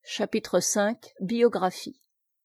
Chapitre V. Biographie.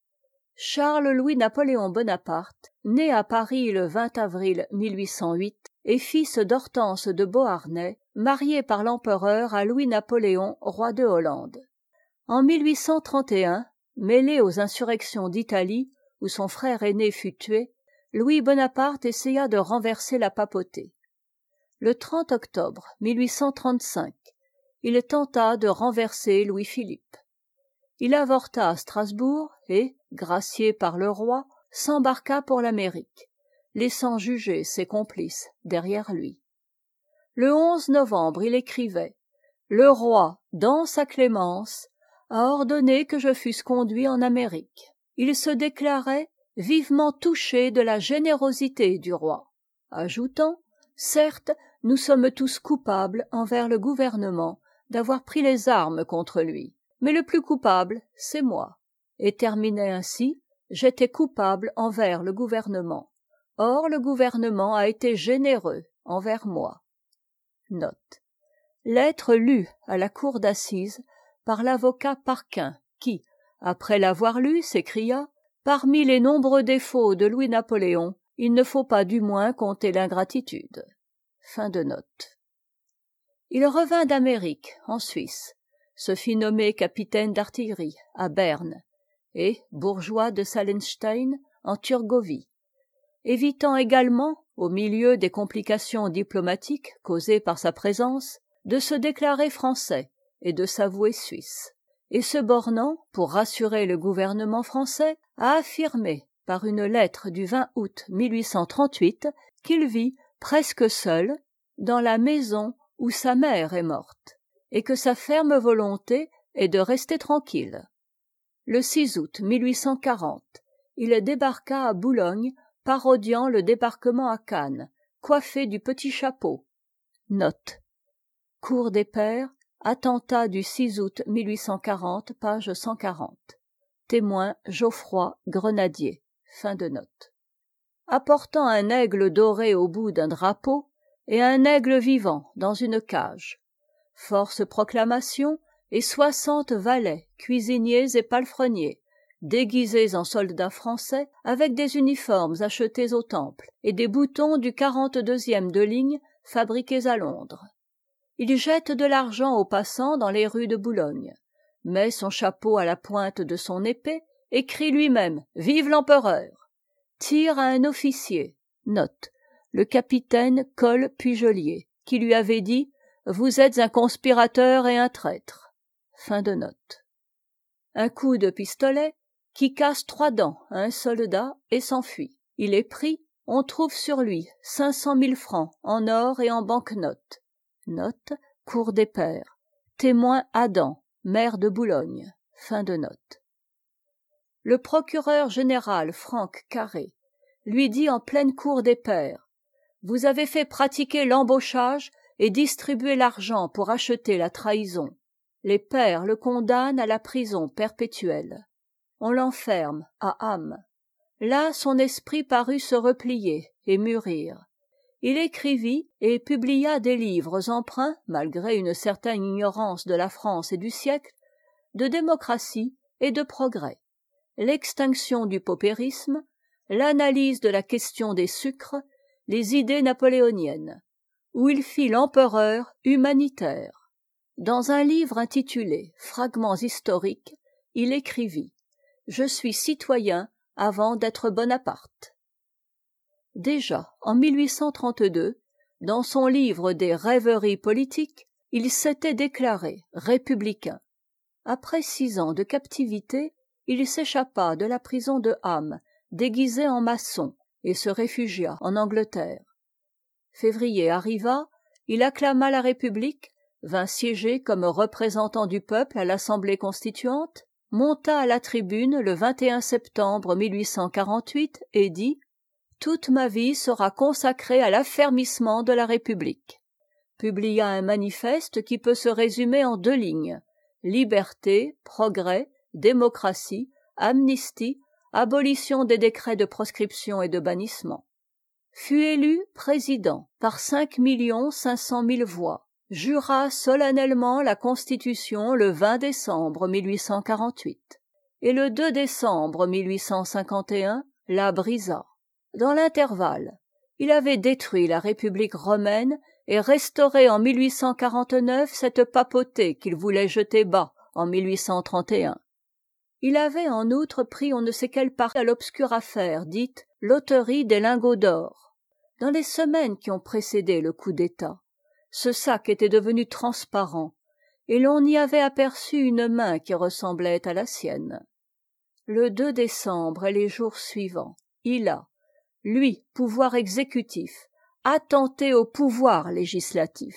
Charles-Louis-Napoléon Bonaparte, né à Paris le 20 avril 1808, est fils d'Hortense de Beauharnais, mariée par l'empereur à Louis-Napoléon, roi de Hollande. En 1831, mêlé aux insurrections d'Italie, où son frère aîné fut tué, Louis Bonaparte essaya de renverser la papauté. Le 30 octobre 1835, il tenta de renverser Louis-Philippe. Il avorta à Strasbourg et, gracié par le roi, s'embarqua pour l'Amérique, laissant juger ses complices derrière lui. Le 11 novembre, il écrivait « Le roi, dans sa clémence, a ordonné que je fusse conduit en Amérique. » Il se déclarait vivement touché de la générosité du roi, ajoutant « Certes, nous sommes tous coupables envers le gouvernement d'avoir pris les armes contre lui. Mais le plus coupable, c'est moi. » Et terminait ainsi « J'étais coupable envers le gouvernement. Or, le gouvernement a été généreux envers moi. » Note. Lettre lue à la cour d'assises par l'avocat Parquin, qui, après l'avoir lue, s'écria « Parmi les nombreux défauts de Louis-Napoléon, il ne faut pas du moins compter l'ingratitude. » Fin de note. Il revint d'Amérique, en Suisse, se fit nommer capitaine d'artillerie à Berne et bourgeois de Salenstein en Turgovie, évitant également, au milieu des complications diplomatiques causées par sa présence, de se déclarer français et de s'avouer suisse, et se bornant, pour rassurer le gouvernement français, à affirmer par une lettre du 20 août 1838 qu'il vit presque seul dans la maison où sa mère est morte, et que sa ferme volonté est de rester tranquille. Le 6 août 1840, il débarqua à Boulogne, parodiant le débarquement à Cannes, coiffé du petit chapeau. Note. Cour des Pairs, attentat du 6 août 1840, page 140. Témoin Geoffroy Grenadier. Fin de note. Apportant un aigle doré au bout d'un drapeau et un aigle vivant dans une cage. Force proclamation et 60 valets, cuisiniers et palefreniers, déguisés en soldats français avec des uniformes achetés au Temple et des boutons du 42e de ligne fabriqués à Londres. Il jette de l'argent aux passants dans les rues de Boulogne, met son chapeau à la pointe de son épée et crie lui-même « Vive l'empereur !» Tire à un officier, note, le capitaine Col-Pujolier, qui lui avait dit « Vous êtes un conspirateur et un traître. » Fin de note. Un coup de pistolet qui casse 3 dents à un soldat et s'enfuit. Il est pris, on trouve sur lui 500 000 francs en or et en banquenotes. Note, Cour des Pairs. Témoin Adam, maire de Boulogne. Fin de note. Le procureur général Franck Carré lui dit en pleine Cour des Pairs « Vous avez fait pratiquer l'embauchage et distribuer l'argent pour acheter la trahison. Les pairs le condamnent à la prison perpétuelle. On l'enferme à Ham. » Là, son esprit parut se replier et mûrir. Il écrivit et publia des livres empreints, malgré une certaine ignorance de la France et du siècle, de démocratie et de progrès. L'extinction du paupérisme, l'analyse de la question des sucres, les idées napoléoniennes, où il fit l'empereur humanitaire. Dans un livre intitulé Fragments historiques, il écrivit « Je suis citoyen avant d'être Bonaparte ». Déjà, en 1832, dans son livre des rêveries politiques, il s'était déclaré républicain. Après 6 ans de captivité, il s'échappa de la prison de Ham, déguisé en maçon, et se réfugia en Angleterre. Février arriva, il acclama la République, vint siéger comme représentant du peuple à l'Assemblée constituante, monta à la tribune le 21 septembre 1848 et dit « Toute ma vie sera consacrée à l'affermissement de la République ». Publia un manifeste qui peut se résumer en 2 lignes. Liberté, progrès, démocratie, amnistie, abolition des décrets de proscription et de bannissement. Fut élu président par 5 500 000 voix, jura solennellement la Constitution le 20 décembre 1848, et le 2 décembre 1851 la brisa. Dans l'intervalle, il avait détruit la République romaine et restauré en 1849 cette papauté qu'il voulait jeter bas en 1831. Il avait en outre pris on ne sait quelle part à l'obscure affaire dite loterie des lingots d'or. Dans les semaines qui ont précédé le coup d'État, ce sac était devenu transparent, et l'on y avait aperçu une main qui ressemblait à la sienne. Le 2 décembre et les jours suivants, il a, lui, pouvoir exécutif, attenté au pouvoir législatif,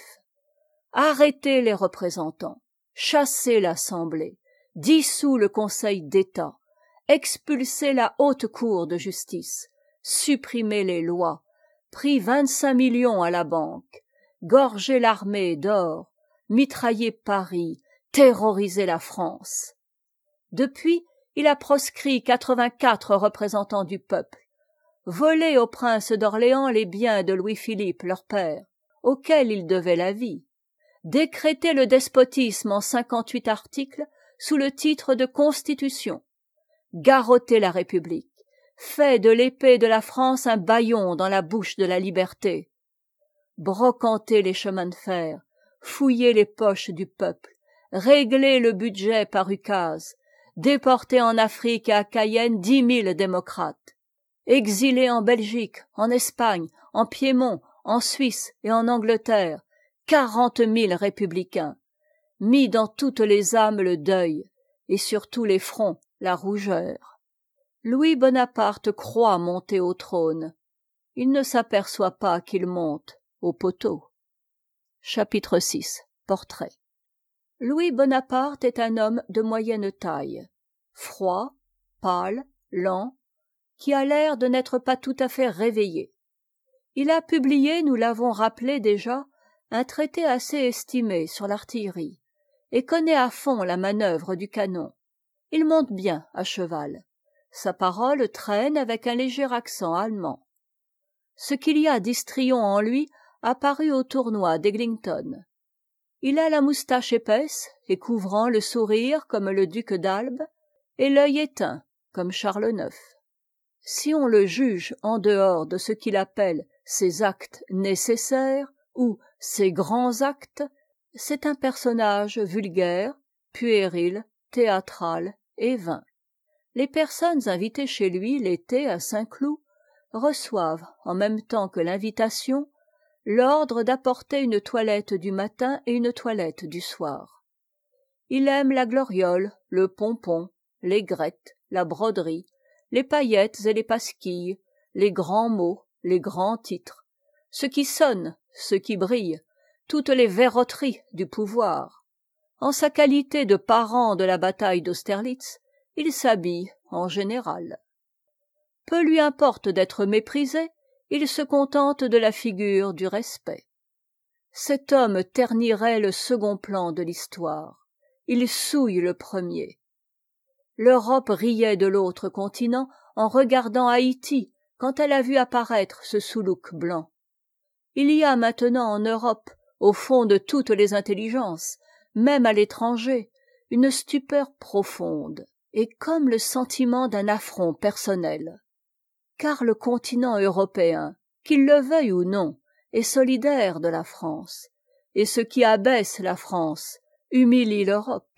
arrêté les représentants, chassé l'Assemblée, dissous le Conseil d'État, expulsé la haute cour de justice, supprimé les lois, pris 25 millions à la banque, gorgé l'armée d'or, mitraillé Paris, terrorisé la France. Depuis, il a proscrit 84 représentants du peuple, volé au prince d'Orléans les biens de Louis-Philippe, leur père, auquel il devait la vie, décrété le despotisme en 58 articles sous le titre de Constitution, garrotté la République, fait de l'épée de la France un bâillon dans la bouche de la liberté, brocanté les chemins de fer, fouillé les poches du peuple, réglé le budget par ukase, déporté en Afrique et à Cayenne 10 000 démocrates, exilé en Belgique, en Espagne, en Piémont, en Suisse et en Angleterre 40 000 républicains, mis dans toutes les âmes le deuil, et sur tous les fronts la rougeur. Louis Bonaparte croit monter au trône. Il ne s'aperçoit pas qu'il monte au poteau. Chapitre 6. Portrait. Louis Bonaparte est un homme de moyenne taille, froid, pâle, lent, qui a l'air de n'être pas tout à fait réveillé. Il a publié, nous l'avons rappelé déjà, un traité assez estimé sur l'artillerie, et connaît à fond la manœuvre du canon. Il monte bien à cheval. Sa parole traîne avec un léger accent allemand. Ce qu'il y a d'histrion en lui a paru au tournoi d'Eglinton. Il a la moustache épaisse et couvrant le sourire comme le duc d'Albe, et l'œil éteint comme Charles IX. Si on le juge en dehors de ce qu'il appelle ses actes nécessaires ou ses grands actes, c'est un personnage vulgaire, puéril, théâtral et vain. Les personnes invitées chez lui l'été à Saint-Cloud reçoivent, en même temps que l'invitation, l'ordre d'apporter une toilette du matin et une toilette du soir. Il aime la gloriole, le pompon, les grettes, la broderie, les paillettes et les pasquilles, les grands mots, les grands titres, ce qui sonne, ce qui brille, toutes les verroteries du pouvoir. En sa qualité de parent de la bataille d'Austerlitz, il s'habille en général. Peu lui importe d'être méprisé, il se contente de la figure du respect. Cet homme ternirait le second plan de l'histoire. Il souille le premier. L'Europe riait de l'autre continent en regardant Haïti quand elle a vu apparaître ce soulouk blanc. Il y a maintenant en Europe, au fond de toutes les intelligences, même à l'étranger, une stupeur profonde, et comme le sentiment d'un affront personnel. Car le continent européen, qu'il le veuille ou non, est solidaire de la France, et ce qui abaisse la France humilie l'Europe.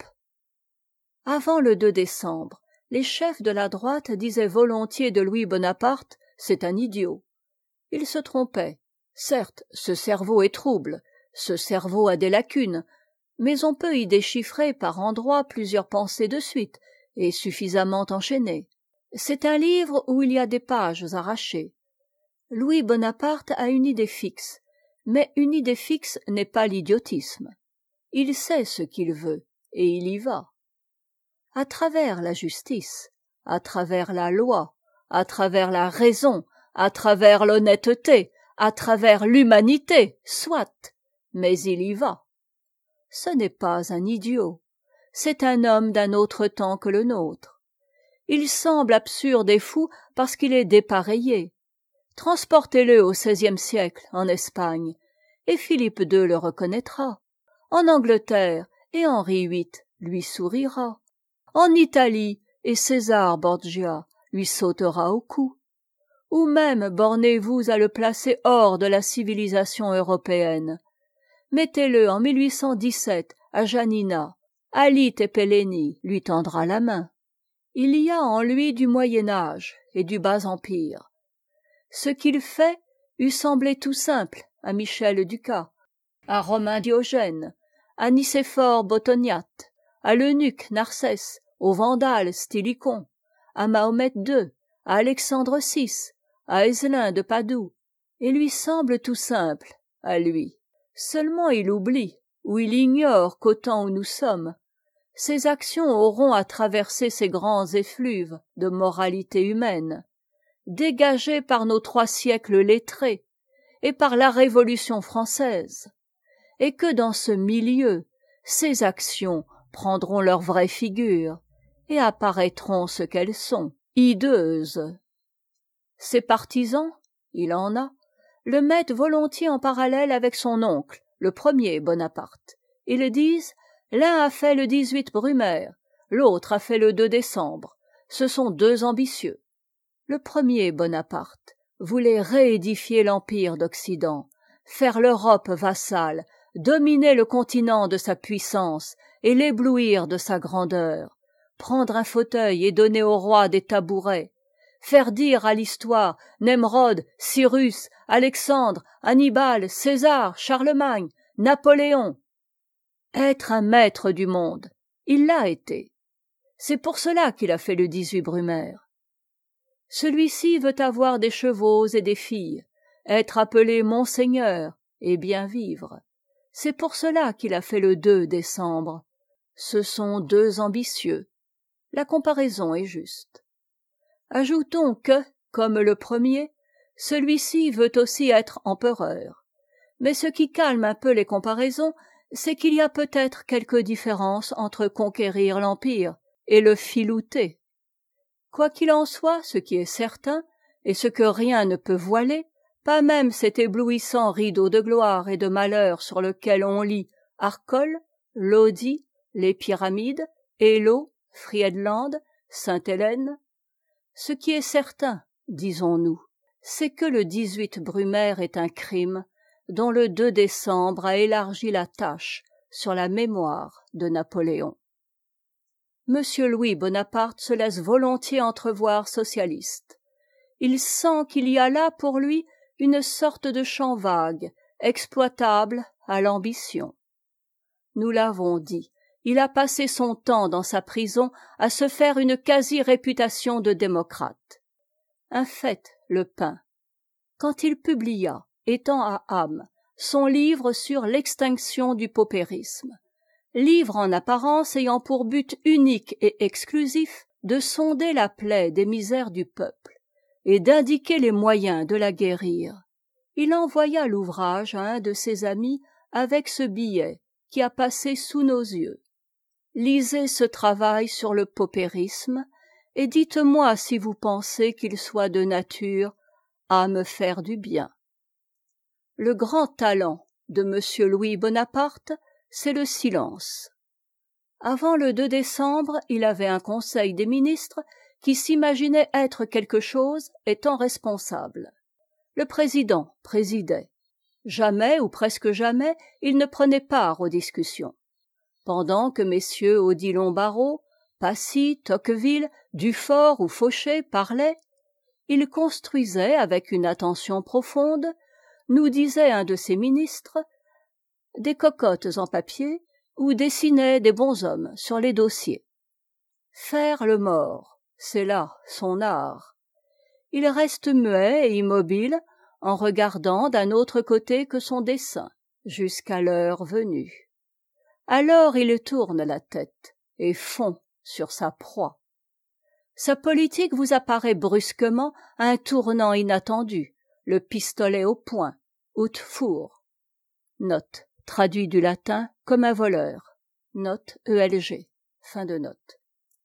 Avant le 2 décembre, les chefs de la droite disaient volontiers de Louis Bonaparte « c'est un idiot ». Ils se trompaient. Certes, ce cerveau est trouble, ce cerveau a des lacunes, mais on peut y déchiffrer par endroits plusieurs pensées de suite, et suffisamment enchaînées. C'est un livre où il y a des pages arrachées. Louis Bonaparte a une idée fixe, mais une idée fixe n'est pas l'idiotisme. Il sait ce qu'il veut, et il y va. À travers la justice, à travers la loi, à travers la raison, à travers l'honnêteté, à travers l'humanité, soit, mais il y va. Ce n'est pas un idiot, c'est un homme d'un autre temps que le nôtre. Il semble absurde et fou parce qu'il est dépareillé. Transportez-le au XVIe siècle, en Espagne, et Philippe II le reconnaîtra. En Angleterre, et Henri VIII lui sourira. En Italie, et César Borgia lui sautera au cou. Ou même bornez-vous à le placer hors de la civilisation européenne. Mettez-le en 1817 à Janina, Ali Tepeleni lui tendra la main. Il y a en lui du Moyen-Âge et du Bas-Empire. Ce qu'il fait eût semblé tout simple à Michel Ducas, à Romain Diogène, à Nicéphore Bottoniate, à l'eunuque Narsès, au Vandale Stylicon, à Mahomet II, à Alexandre VI, à Aiselin de Padoue, et lui semble tout simple à lui. Seulement il oublie, ou il ignore qu'au temps où nous sommes, ses actions auront à traverser ces grands effluves de moralité humaine, dégagés par nos 3 siècles lettrés et par la Révolution française, et que dans ce milieu, ces actions prendront leur vraie figure et apparaîtront ce qu'elles sont, hideuses. Ses partisans, il en a, le mettent volontiers en parallèle avec son oncle, le premier Bonaparte. Ils disent: l'un a fait le 18 Brumaire, l'autre a fait le 2 décembre. Ce sont 2 ambitieux. Le premier Bonaparte voulait réédifier l'Empire d'Occident, faire l'Europe vassale, dominer le continent de sa puissance et l'éblouir de sa grandeur, prendre un fauteuil et donner au roi des tabourets, faire dire à l'histoire Nemrod, Cyrus, Alexandre, Hannibal, César, Charlemagne, Napoléon. Être un maître du monde, il l'a été. C'est pour cela qu'il a fait le 18 Brumaire. Celui-ci veut avoir des chevaux et des filles, être appelé Monseigneur et bien vivre. C'est pour cela qu'il a fait le 2 décembre. Ce sont 2 ambitieux. La comparaison est juste. Ajoutons que, comme le premier, celui-ci veut aussi être empereur. Mais ce qui calme un peu les comparaisons, c'est qu'il y a peut-être quelque différence entre conquérir l'Empire et le filouter. Quoi qu'il en soit, ce qui est certain, et ce que rien ne peut voiler, pas même cet éblouissant rideau de gloire et de malheur sur lequel on lit Arcole, Lodi, les pyramides, Élo, Friedland, Sainte-Hélène. Ce qui est certain, disons-nous, c'est que le 18 Brumaire est un crime dont le 2 décembre a élargi la tâche sur la mémoire de Napoléon. Monsieur Louis Bonaparte se laisse volontiers entrevoir socialiste. Il sent qu'il y a là pour lui une sorte de champ vague, exploitable à l'ambition. Nous l'avons dit, il a passé son temps dans sa prison à se faire une quasi-réputation de démocrate. Un fait le peint. Quand il publia, étant à Ham, son livre sur l'extinction du paupérisme, livre en apparence ayant pour but unique et exclusif de sonder la plaie des misères du peuple et d'indiquer les moyens de la guérir, il envoya l'ouvrage à un de ses amis avec ce billet qui a passé sous nos yeux. Lisez ce travail sur le paupérisme et dites-moi si vous pensez qu'il soit de nature à me faire du bien. Le grand talent de M. Louis Bonaparte, c'est le silence. Avant le 2 décembre, il avait un conseil des ministres qui s'imaginait être quelque chose étant responsable. Le président présidait. Jamais ou presque jamais, il ne prenait part aux discussions. Pendant que messieurs Odilon-Barrot, Passy, Tocqueville, Dufort ou Fauché parlaient, il construisait avec une attention profonde, nous disait un de ses ministres, des cocottes en papier ou dessinait des bonshommes sur les dossiers. Faire le mort, c'est là son art. Il reste muet et immobile en regardant d'un autre côté que son dessin, jusqu'à l'heure venue. Alors il tourne la tête et fond sur sa proie. Sa politique vous apparaît brusquement à un tournant inattendu, le pistolet au poing, ut fur. Note, traduit du latin comme un voleur. Note ELG. Fin de note.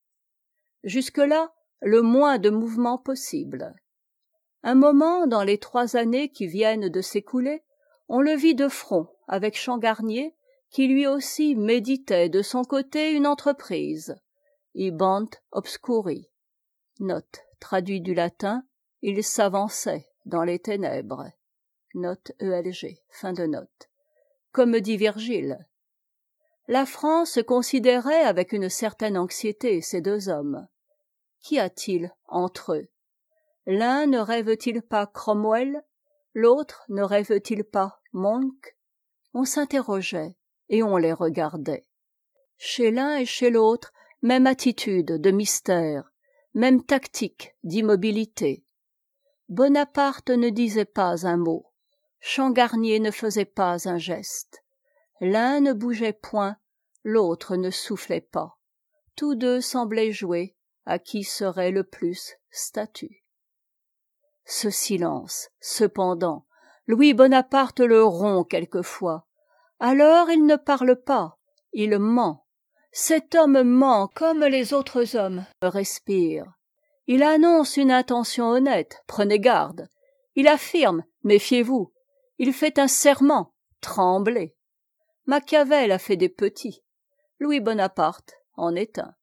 Jusque-là, le moins de mouvement possible. Un moment, dans les 3 années qui viennent de s'écouler, on le vit de front avec Changarnier, qui lui aussi méditait de son côté une entreprise, ibant obscuri. Note traduit du latin, il s'avançait dans les ténèbres. Note ELG. Fin de note. Comme dit Virgile. La France considérait avec une certaine anxiété ces deux hommes. Qu'y a-t-il entre eux? L'un ne rêve-t-il pas Cromwell? L'autre ne rêve-t-il pas Monk? On s'interrogeait et on les regardait. Chez l'un et chez l'autre, même attitude de mystère, même tactique d'immobilité. Bonaparte ne disait pas un mot. Changarnier ne faisait pas un geste. L'un ne bougeait point, l'autre ne soufflait pas. Tous deux semblaient jouer à qui serait le plus statue. Ce silence, cependant, Louis Bonaparte le rompt quelquefois. Alors il ne parle pas, il ment. Cet homme ment comme les autres hommes respirent. Il annonce une intention honnête, prenez garde. Il affirme, méfiez-vous. Il fait un serment, tremblez. Machiavel a fait des petits. Louis Bonaparte en est un.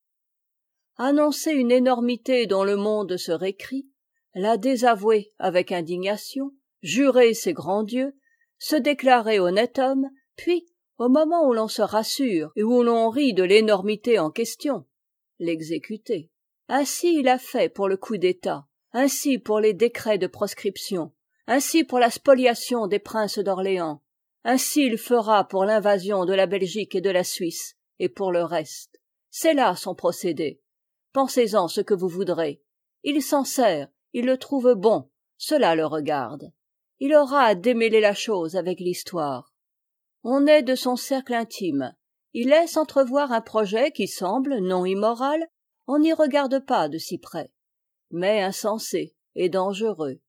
Annoncer une énormité dont le monde se récrie, la désavouer avec indignation, jurer ses grands dieux, se déclarer honnête homme, puis, au moment où l'on se rassure et où l'on rit de l'énormité en question, l'exécuter. Ainsi il a fait pour le coup d'État, ainsi pour les décrets de proscription, ainsi pour la spoliation des princes d'Orléans, ainsi il fera pour l'invasion de la Belgique et de la Suisse, et pour le reste. C'est là son procédé. Pensez-en ce que vous voudrez. Il s'en sert, il le trouve bon, cela le regarde. Il aura à démêler la chose avec l'histoire. On est de son cercle intime. Il laisse entrevoir un projet qui semble non immoral, on n'y regarde pas de si près, mais insensé et dangereux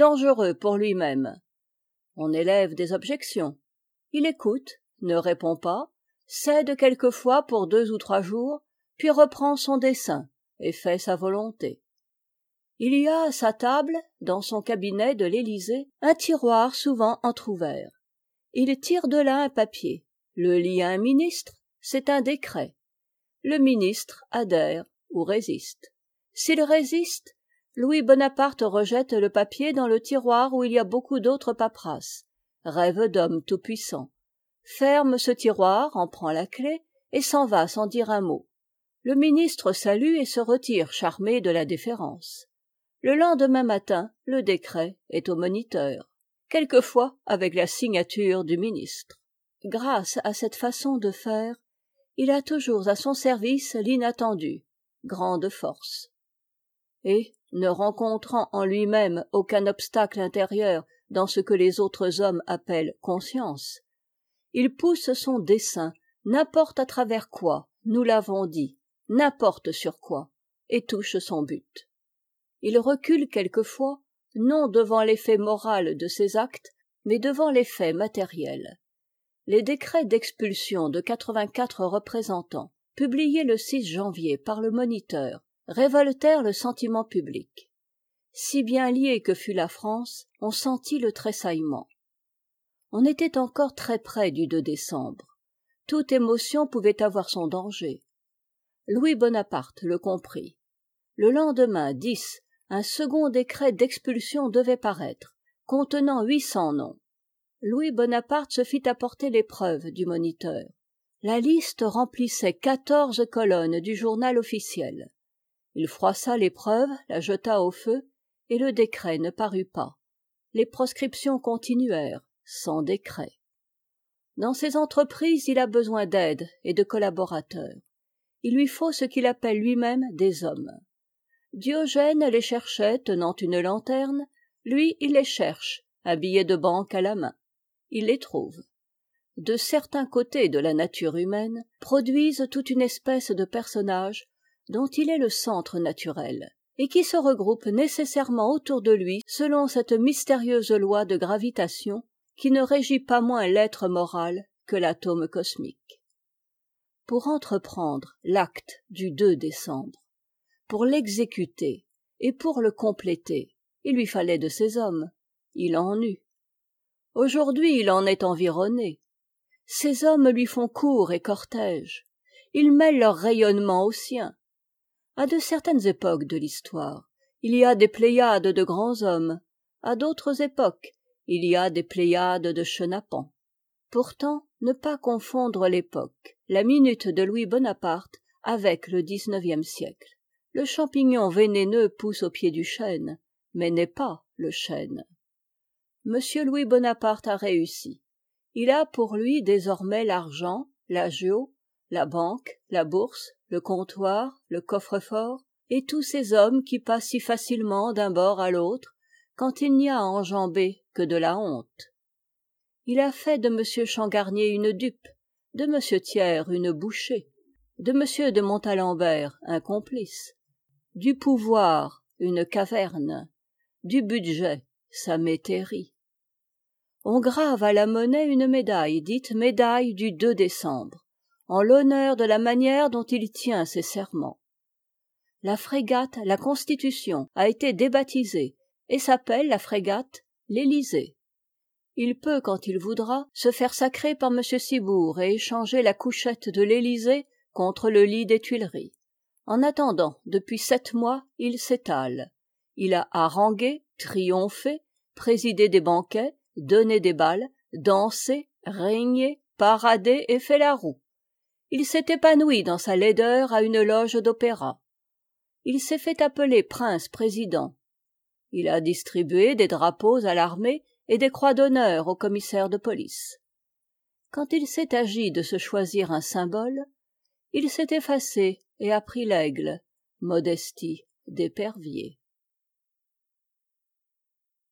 pour lui-même. On élève des objections. Il écoute, ne répond pas, cède quelquefois pour 2 ou 3 jours, puis reprend son dessein et fait sa volonté. Il y a à sa table, dans son cabinet de l'Élysée, un tiroir souvent entr'ouvert. Il tire de là un papier, le lit à un ministre, c'est un décret. Le ministre adhère ou résiste. S'il résiste, Louis Bonaparte rejette le papier dans le tiroir où il y a beaucoup d'autres paperasses. Rêve d'homme tout-puissant. Ferme ce tiroir, en prend la clé et s'en va sans dire un mot. Le ministre salue et se retire charmé de la déférence. Le lendemain matin, le décret est au moniteur, quelquefois avec la signature du ministre. Grâce à cette façon de faire, il a toujours à son service l'inattendu, grande force. Et, ne rencontrant en lui-même aucun obstacle intérieur dans ce que les autres hommes appellent conscience, il pousse son dessein n'importe à travers quoi, nous l'avons dit, n'importe sur quoi, et touche son but. Il recule quelquefois, non devant l'effet moral de ses actes, mais devant l'effet matériel. Les décrets d'expulsion de 84 représentants, publiés le 6 janvier par le Moniteur, révoltèrent le sentiment public. Si bien liée que fut la France, on sentit le tressaillement. On était encore très près du 2 décembre. Toute émotion pouvait avoir son danger. Louis Bonaparte le comprit. Le lendemain 10, un second décret d'expulsion devait paraître, contenant 800 noms. Louis Bonaparte se fit apporter les preuves du Moniteur. La liste remplissait 14 colonnes du journal officiel. Il froissa les preuves, la jeta au feu, et le décret ne parut pas. Les proscriptions continuèrent, sans décret. Dans ses entreprises, il a besoin d'aide et de collaborateurs. Il lui faut ce qu'il appelle lui-même des hommes. Diogène les cherchait tenant une lanterne, lui il les cherche, un billet de banque à la main. Il les trouve. De certains côtés de la nature humaine produisent toute une espèce de personnages dont il est le centre naturel, et qui se regroupent nécessairement autour de lui selon cette mystérieuse loi de gravitation qui ne régit pas moins l'être moral que l'atome cosmique. Pour entreprendre l'acte du 2 décembre, pour l'exécuter et pour le compléter, il lui fallait de ces hommes. Il en eut. Aujourd'hui, il en est environné. Ces hommes lui font cour et cortège. Il mêle leur rayonnement au sien. À de certaines époques de l'histoire, il y a des pléiades de grands hommes. À d'autres époques, il y a des pléiades de chenapans. Pourtant, ne pas confondre l'époque, la minute de Louis Bonaparte, avec le XIXe siècle. Le champignon vénéneux pousse au pied du chêne, mais n'est pas le chêne. Monsieur Louis Bonaparte a réussi. Il a pour lui désormais l'argent, l'agio, la banque, la bourse, le comptoir, le coffre-fort, et tous ces hommes qui passent si facilement d'un bord à l'autre, quand il n'y a à enjamber que de la honte. Il a fait de M. Changarnier une dupe, de M. Thiers une bouchée, de M. de Montalembert un complice, du pouvoir une caverne, du budget sa métairie. On grave à la monnaie une médaille dite médaille du 2 décembre, en l'honneur de la manière dont il tient ses serments. La frégate La Constitution a été débaptisée et s'appelle la frégate l'Élysée. Il peut, quand il voudra, se faire sacrer par M. Ciboure et échanger la couchette de l'Élysée contre le lit des Tuileries. En attendant, depuis 7 mois, il s'étale. Il a harangué, triomphé, présidé des banquets, donné des bals, dansé, régné, paradé et fait la roue. Il s'est épanoui dans sa laideur à une loge d'opéra. Il s'est fait appeler prince-président. Il a distribué des drapeaux à l'armée et des croix d'honneur aux commissaires de police. Quand il s'est agi de se choisir un symbole, il s'est effacé et a pris l'aigle, modestie d'épervier.